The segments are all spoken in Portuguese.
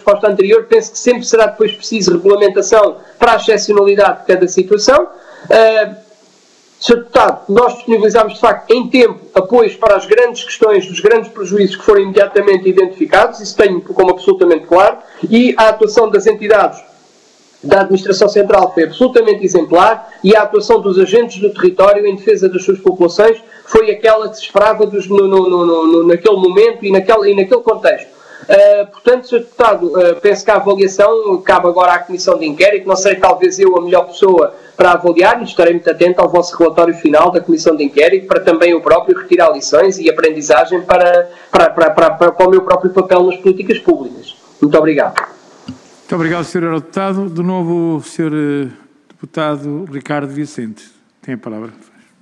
resposta anterior, penso que sempre será depois preciso regulamentação para a excepcionalidade de cada situação. Sr. Deputado, nós disponibilizámos de facto em tempo apoios para as grandes questões, dos grandes prejuízos que foram imediatamente identificados, isso tenho como absolutamente claro, e a atuação das entidades da Administração Central foi absolutamente exemplar e a atuação dos agentes do território em defesa das suas populações foi aquela que se esperava naquele momento e naquele contexto. Portanto, Sr. Deputado, penso que a avaliação cabe agora à Comissão de Inquérito, não serei talvez eu a melhor pessoa para avaliar e estarei muito atento ao vosso relatório final da Comissão de Inquérito para também eu próprio retirar lições e aprendizagem para o meu próprio papel nas políticas públicas. Muito obrigado. Muito obrigado, Sr. Eurodeputado. De novo, o Sr. Deputado Ricardo Vicente. Tem a palavra.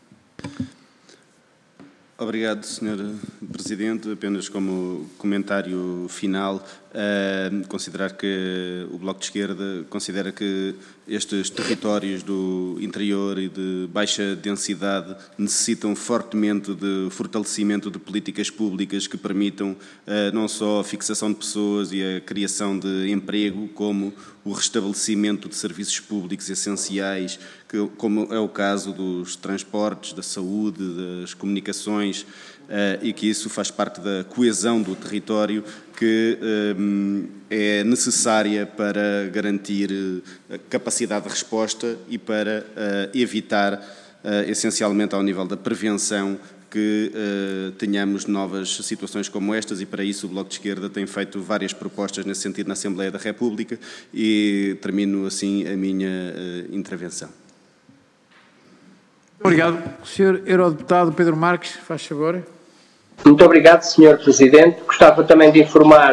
Obrigado, Sr. Presidente. Apenas como comentário final, considerar que o Bloco de Esquerda considera que estes territórios do interior e de baixa densidade necessitam fortemente de fortalecimento de políticas públicas que permitam não só a fixação de pessoas e a criação de emprego, como o restabelecimento de serviços públicos essenciais, como é o caso dos transportes, da saúde, das comunicações, e que isso faz parte da coesão do território que é necessária para garantir a capacidade de resposta e para evitar, essencialmente ao nível da prevenção, que tenhamos novas situações como estas, e para isso o Bloco de Esquerda tem feito várias propostas nesse sentido na Assembleia da República, e termino assim a minha intervenção. Obrigado. Sr. Eurodeputado Pedro Marques, faz favor. Muito obrigado, Sr. Presidente. Gostava também de informar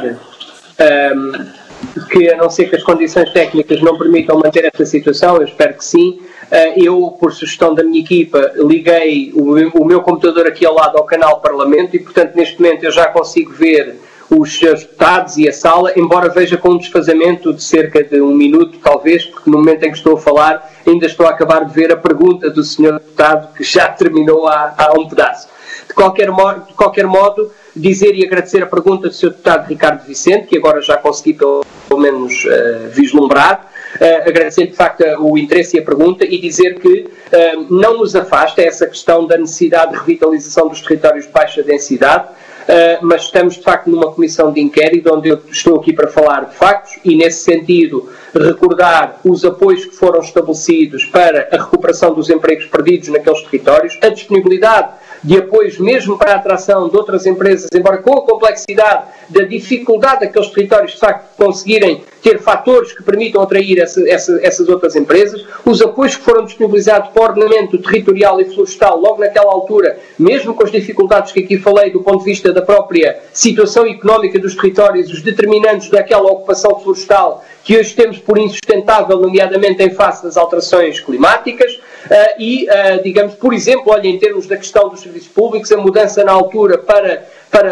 que, a não ser que as condições técnicas não permitam manter esta situação, eu espero que sim, eu, por sugestão da minha equipa, liguei o meu computador aqui ao lado ao canal Parlamento e, portanto, neste momento eu já consigo ver os seus deputados e a sala, embora veja com um desfazamento de cerca de 1 minuto, talvez, porque no momento em que estou a falar ainda estou a acabar de ver a pergunta do Sr. Deputado, que já terminou há um pedaço. De qualquer modo, dizer e agradecer a pergunta do Sr. Deputado Ricardo Vicente, que agora já consegui pelo menos vislumbrar, agradecer de facto o interesse e a pergunta e dizer que não nos afasta essa questão da necessidade de revitalização dos territórios de baixa densidade, mas estamos de facto numa comissão de inquérito onde eu estou aqui para falar de factos e, nesse sentido, recordar os apoios que foram estabelecidos para a recuperação dos empregos perdidos naqueles territórios, a disponibilidade de apoios mesmo para a atração de outras empresas, embora com a complexidade da dificuldade daqueles territórios de facto conseguirem ter fatores que permitam atrair essas outras empresas, os apoios que foram disponibilizados para o ordenamento territorial e florestal logo naquela altura, mesmo com as dificuldades que aqui falei do ponto de vista da própria situação económica dos territórios, os determinantes daquela ocupação florestal que hoje temos por insustentável, nomeadamente em face das alterações climáticas, digamos, por exemplo, olha, em termos da questão dos serviços públicos, a mudança na altura para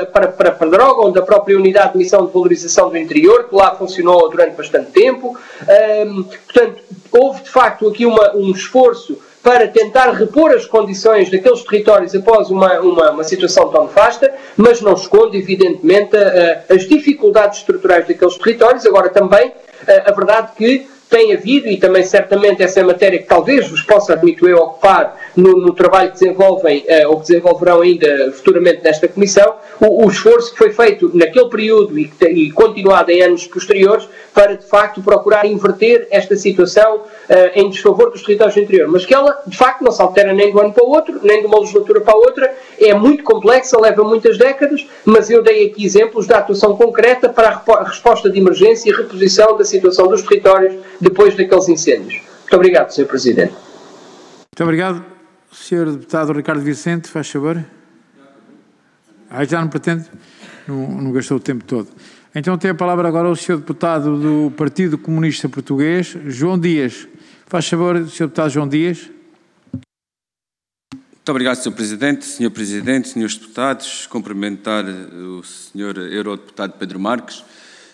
Droga, onde a própria unidade de missão de valorização do interior, que lá funcionou durante bastante tempo. Portanto, houve de facto aqui um esforço para tentar repor as condições daqueles territórios após uma situação tão nefasta, mas não esconde, evidentemente, as dificuldades estruturais daqueles territórios. Agora também, a verdade que tem havido, e também certamente essa é a matéria que talvez vos possa, admito eu, ocupar no trabalho que desenvolvem, ou que desenvolverão ainda futuramente nesta Comissão, o esforço que foi feito naquele período e continuado em anos posteriores para, de facto, procurar inverter esta situação em desfavor dos territórios do interior. Mas que ela, de facto, não se altera nem de um ano para o outro, nem de uma legislatura para a outra, é muito complexa, leva muitas décadas, mas eu dei aqui exemplos da atuação concreta para a resposta de emergência e reposição da situação dos territórios depois daqueles incêndios. Muito obrigado, Sr. Presidente. Muito obrigado. Sr. Deputado Ricardo Vicente, faz favor. Já não pretende? Não gastou o tempo todo. Então tem a palavra agora o Sr. Deputado do Partido Comunista Português, João Dias. Faz favor, Sr. Deputado João Dias. Muito obrigado, Sr. Presidente. Sr. Presidente, Srs. Deputados, cumprimentar o Sr. Eurodeputado Pedro Marques.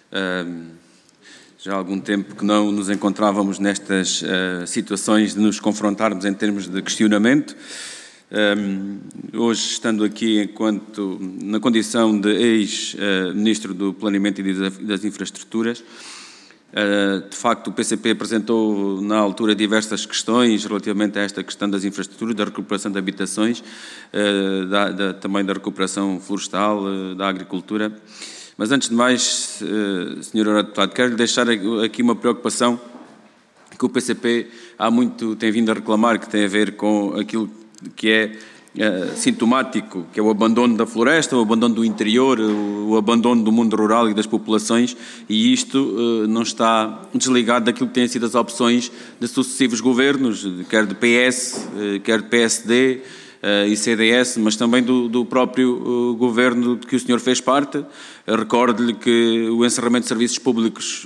Já há algum tempo que não nos encontrávamos nestas situações de nos confrontarmos em termos de questionamento. Hoje, estando aqui na condição de ex-ministro do Planeamento e das Infraestruturas, de facto o PCP apresentou na altura diversas questões relativamente a esta questão das infraestruturas, da recuperação de habitações, também da recuperação florestal, da agricultura. Mas antes de mais, Sr. Eurodeputado, quero-lhe deixar aqui uma preocupação que o PCP há muito tem vindo a reclamar, que tem a ver com aquilo que é sintomático, que é o abandono da floresta, o abandono do interior, o abandono do mundo rural e das populações, e isto não está desligado daquilo que têm sido as opções de sucessivos governos, quer de PS, quer de PSD e CDS, mas também do próprio governo de que o senhor fez parte. Recordo-lhe que o encerramento de serviços públicos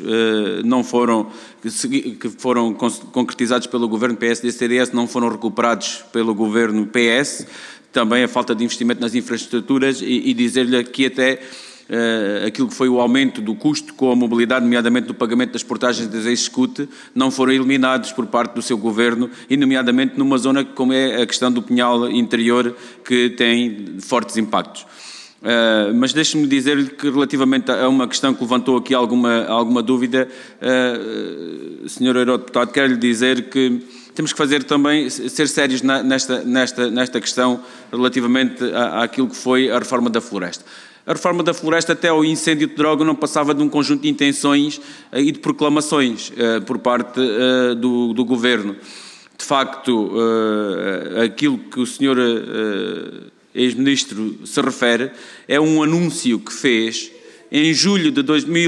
que foram concretizados pelo governo PSD e CDS não foram recuperados pelo governo PS. Também a falta de investimento nas infraestruturas e dizer-lhe aqui até aquilo que foi o aumento do custo com a mobilidade, nomeadamente do pagamento das portagens das ex-SCUT, não foram eliminados por parte do seu governo, e nomeadamente numa zona como é a questão do Pinhal interior, que tem fortes impactos. Mas deixe-me dizer-lhe que relativamente a uma questão que levantou aqui alguma dúvida, Sr. Eurodeputado, quero-lhe dizer que temos que fazer também, ser sérios nesta questão relativamente àquilo que foi a reforma da floresta. A reforma da floresta, até ao incêndio de Droga, não passava de um conjunto de intenções e de proclamações por parte do Governo. De facto, aquilo que o Sr. ex-ministro se refere é um anúncio que fez em julho de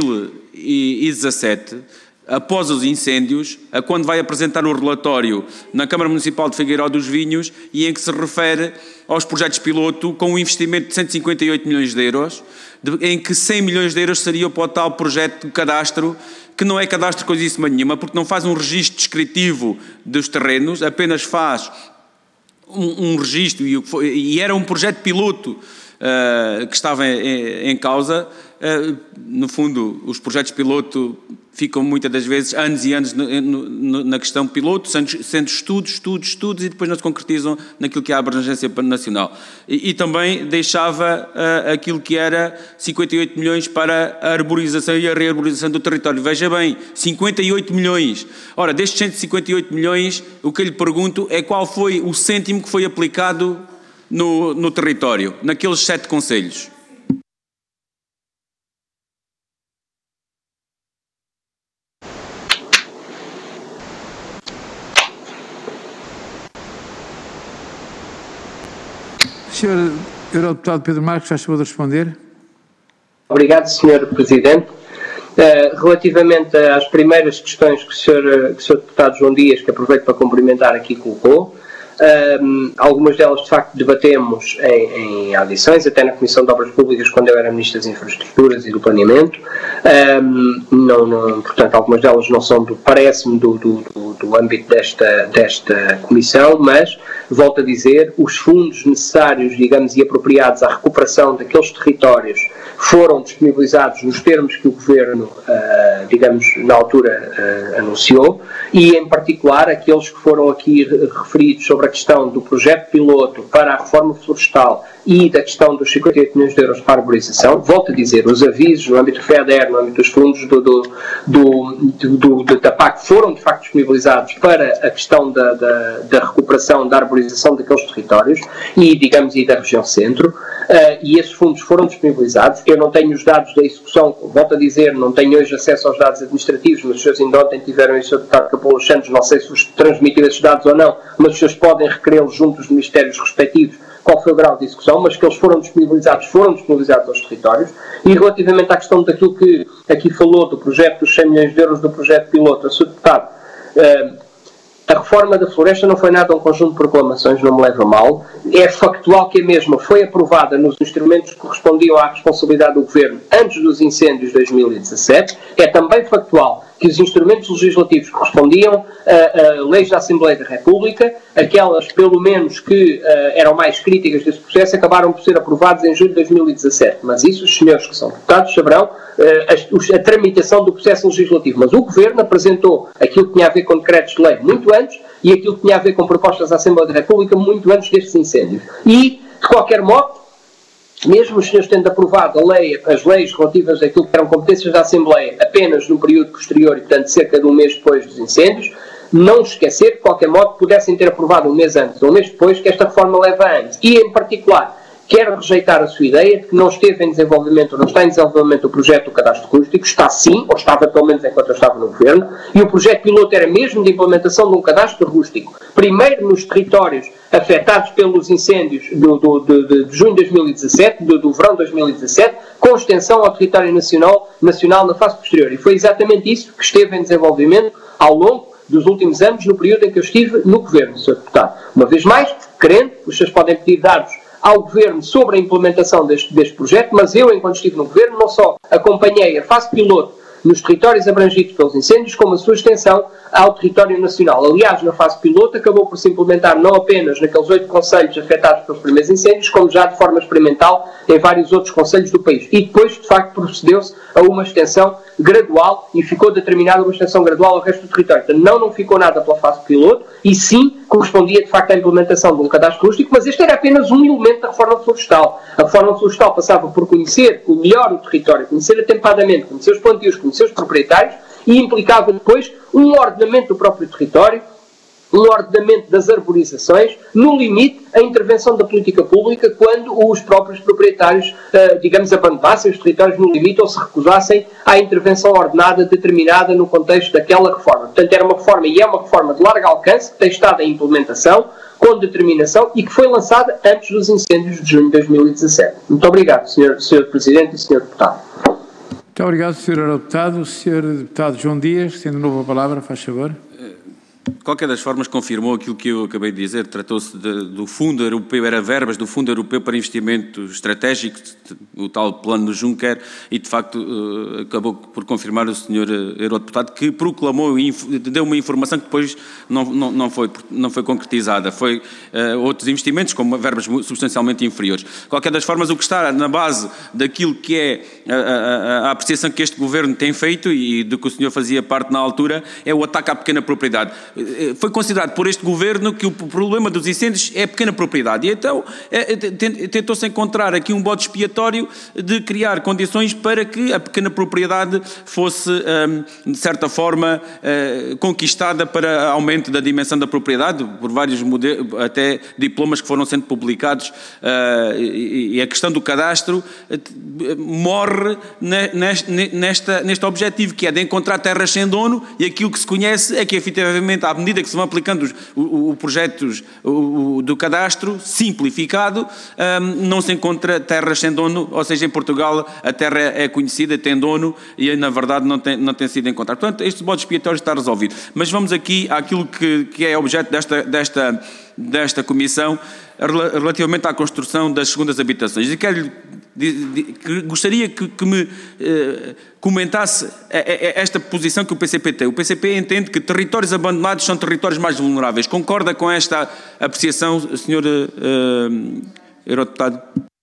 2017, após os incêndios, quando vai apresentar o relatório na Câmara Municipal de Figueiró dos Vinhos, e em que se refere aos projetos piloto com um investimento de 158 milhões de euros, em que 100 milhões de euros seria para o tal projeto de cadastro, que não é cadastro coisíssima nenhuma, porque não faz um registro descritivo dos terrenos, apenas faz um registro, e era um projeto piloto que estava em causa. No fundo, os projetos piloto ficam muitas das vezes anos e anos na questão piloto, sendo estudos, e depois não se concretizam naquilo que é a abrangência nacional. E também deixava aquilo que era 58 milhões para a arborização e a rearborização do território. Veja bem, 58 milhões. Ora, destes 158 milhões, o que eu lhe pergunto é qual foi o cêntimo que foi aplicado no território, naqueles 7 concelhos. Sr. Eurodeputado Pedro Marques, faz favor de responder. Obrigado, Sr. Presidente. Relativamente às primeiras questões que o Sr. Deputado João Dias, que aproveito para cumprimentar, aqui colocou, algumas delas de facto debatemos em audições, até na Comissão de Obras Públicas, quando eu era Ministro das Infraestruturas e do Planeamento. Portanto, algumas delas não são, parece-me, do âmbito desta Comissão, mas, volto a dizer, os fundos necessários, digamos, e apropriados à recuperação daqueles territórios foram disponibilizados nos termos que o Governo, digamos, na altura anunciou, e, em particular, aqueles que foram aqui referidos sobre a questão do projeto piloto para a reforma florestal e da questão dos 58 milhões de euros para a arborização. Volto a dizer, os avisos no âmbito do FEDER, no âmbito dos fundos da PAC foram de facto disponibilizados para a questão da recuperação, da arborização daqueles territórios e, digamos, e da região centro, e esses fundos foram disponibilizados. Eu não tenho os dados da execução, volto a dizer, não tenho hoje acesso aos dados administrativos, mas os senhores ainda ontem tiveram isso, o Deputado Capolo Santos, não sei se vos transmitiram esses dados ou não, mas os senhores podem requerê-los junto dos ministérios respectivos, qual foi o grau de execução, mas que eles foram disponibilizados aos territórios. E relativamente à questão daquilo que aqui falou, do projeto dos 100 milhões de euros do projeto piloto, Sr. Deputado, a reforma da floresta não foi nada um conjunto de proclamações, não me leva a mal. É factual que a mesma foi aprovada nos instrumentos que correspondiam à responsabilidade do Governo antes dos incêndios de 2017. É também factual que que os instrumentos legislativos correspondiam a leis da Assembleia da República, aquelas pelo menos que eram mais críticas desse processo, acabaram por ser aprovadas em julho de 2017. Mas isso os senhores que são deputados saberão a tramitação do processo legislativo. Mas o Governo apresentou aquilo que tinha a ver com decretos de lei muito antes e aquilo que tinha a ver com propostas da Assembleia da República muito antes destes incêndios. E, de qualquer modo, mesmo os senhores tendo aprovado as leis relativas àquilo que eram competências da Assembleia apenas no período posterior e, portanto, cerca de um mês depois dos incêndios, não esquecer que, de qualquer modo, pudessem ter aprovado um mês antes ou um mês depois, que esta reforma leva anos. E, em particular, quero rejeitar a sua ideia de que não esteve em desenvolvimento ou não está em desenvolvimento o projeto do cadastro rústico. Está sim, ou estava pelo menos enquanto eu estava no Governo, e o projeto piloto era mesmo de implementação de um cadastro rústico. Primeiro nos territórios afetados pelos incêndios de junho de 2017, do verão de 2017, com extensão ao território nacional na fase posterior. E foi exatamente isso que esteve em desenvolvimento ao longo dos últimos anos, no período em que eu estive no Governo, Sr. Deputado. Uma vez mais, querendo, os senhores podem pedir dados ao Governo sobre a implementação deste projeto, mas eu, enquanto estive no Governo, não só acompanhei a fase piloto nos territórios abrangidos pelos incêndios, como a sua extensão ao território nacional. Aliás, na fase piloto, acabou por se implementar não apenas naqueles 8 concelhos afetados pelos primeiros incêndios, como já de forma experimental em vários outros concelhos do país. E depois, de facto, procedeu-se a uma extensão gradual e ficou determinada uma extensão gradual ao resto do território. Portanto, não ficou nada pela fase piloto e sim correspondia, de facto, à implementação de um cadastro rústico, mas este era apenas um elemento da reforma florestal. A reforma florestal passava por conhecer melhor o território, conhecer atempadamente, conhecer os plantios, conhecer os proprietários e implicava depois um ordenamento do próprio território, um ordenamento das arborizações, no limite, a intervenção da política pública quando os próprios proprietários, abandonassem os territórios no limite ou se recusassem à intervenção ordenada determinada no contexto daquela reforma. Portanto, era uma reforma e é uma reforma de largo alcance que tem estado em implementação, com determinação e que foi lançada antes dos incêndios de junho de 2017. Muito obrigado, Sr. Presidente e Sr. Deputado. Muito obrigado, Sr. Deputado. O Sr. Deputado João Dias, tendo de novo a palavra, faz favor. De qualquer das formas, confirmou aquilo que eu acabei de dizer. Tratou-se do Fundo Europeu, era verbas do Fundo Europeu para Investimento Estratégico, o tal plano do Juncker, e de facto acabou por confirmar o Sr. Eurodeputado que proclamou e deu uma informação que depois não foi concretizada. Foi outros investimentos com verbas substancialmente inferiores. De qualquer das formas, o que está na base daquilo que é a apreciação que este Governo tem feito e do que o senhor fazia parte na altura é o ataque à pequena propriedade. Foi considerado por este Governo que o problema dos incêndios é a pequena propriedade. E então tentou-se encontrar aqui um bode expiatório de criar condições para que a pequena propriedade fosse, de certa forma, conquistada para aumento da dimensão da propriedade, por vários modelos, até diplomas que foram sendo publicados, e a questão do cadastro morre neste objetivo, que é de encontrar terras sem dono, e aquilo que se conhece é que, efetivamente, à medida que se vão aplicando os projetos do cadastro simplificado, não se encontra terras sem dono, ou seja, em Portugal a terra é conhecida, tem dono e na verdade não tem sido encontrado. Portanto, este bode expiatório está resolvido. Mas vamos aqui àquilo que é objeto desta comissão, relativamente à construção das segundas habitações. E gostaria que me comentasse esta posição que o PCP tem. O PCP entende que territórios abandonados são territórios mais vulneráveis. Concorda com esta apreciação, Sr. Eurodeputado?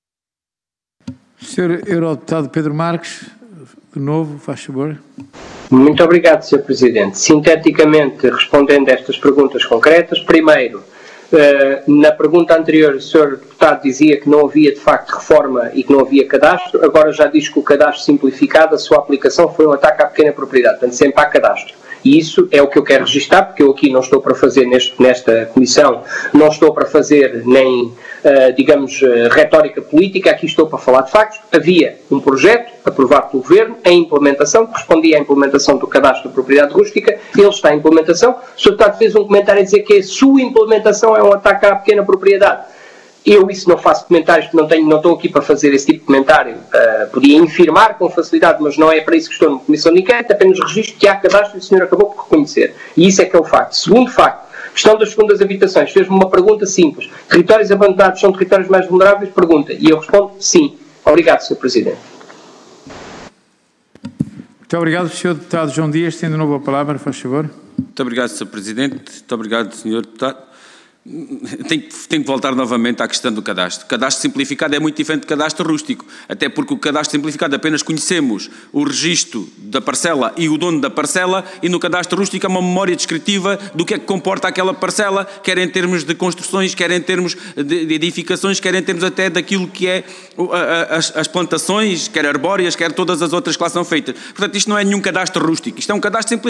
Sr. Eurodeputado Pedro Marques, de novo, faz favor. Muito obrigado, Sr. Presidente. Sinteticamente, respondendo a estas perguntas concretas, primeiro, na pergunta anterior, o Sr. Deputado dizia que não havia, de facto, reforma e que não havia cadastro. Agora já diz que o cadastro simplificado, a sua aplicação foi um ataque à pequena propriedade. Portanto, sempre há cadastro. E isso é o que eu quero registrar, porque eu aqui não estou para fazer, nesta comissão, não estou para fazer nem, retórica política, aqui estou para falar de factos. Havia um projeto aprovado pelo Governo, em implementação, que respondia à implementação do cadastro de propriedade rústica, ele está em implementação. O Sr. Deputado fez um comentário a dizer que a sua implementação é um ataque à pequena propriedade. Eu isso não faço comentários, porque não estou aqui para fazer esse tipo de comentário. Podia infirmar com facilidade, mas não é para isso que estou numa comissão de inquérito, apenas registro que há cadastro e o senhor acabou por reconhecer. E isso é que é o facto. Segundo facto, questão das segundas habitações. Fez-me uma pergunta simples. Territórios abandonados são territórios mais vulneráveis? Pergunta. E eu respondo sim. Obrigado, Sr. Presidente. Muito Muito obrigado, Sr. Deputado João Dias. Tem de novo a palavra, faz favor. Muito obrigado, Sr. Presidente. Muito obrigado, Sr. Deputado. Tenho que voltar novamente à questão do cadastro. O cadastro simplificado é muito diferente do cadastro rústico, até porque o cadastro simplificado apenas conhecemos o registro da parcela e o dono da parcela, e no cadastro rústico há uma memória descritiva do que é que comporta aquela parcela, quer em termos de construções, quer em termos de edificações, quer em termos até daquilo que é as plantações, quer arbóreas, quer todas as outras que lá são feitas. Portanto, isto não é nenhum cadastro rústico, isto é um cadastro simplificado.